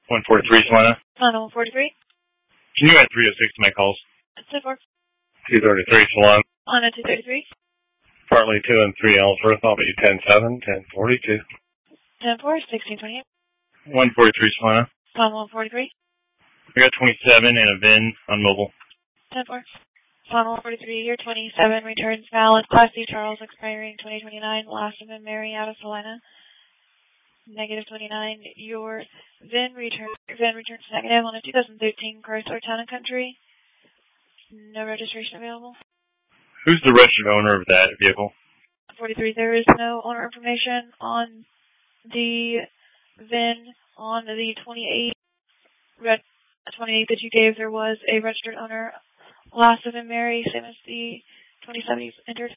143 Solana. Solana 143. Can you add 306 to my calls? 10-4. 233 Solana. Solana 233. Partly 2 and 3 Ellsworth. I'll be 10-7, 1042. 10-4, 1628. 143 Solana. Solana 143. I got 27 and a VIN on mobile. 10-4. Solana 143, year 27, returns valid. Class C Charles, expiring 2029. Last of Mary out of Salina. Negative 29. Your VIN returns negative on a 2013 Chrysler Town & Country. No registration available. Who's the registered owner of that vehicle? 43. There is no owner information on the VIN. On the 28 that you gave, there was a registered owner. Last of Mary, same as the 27 you entered.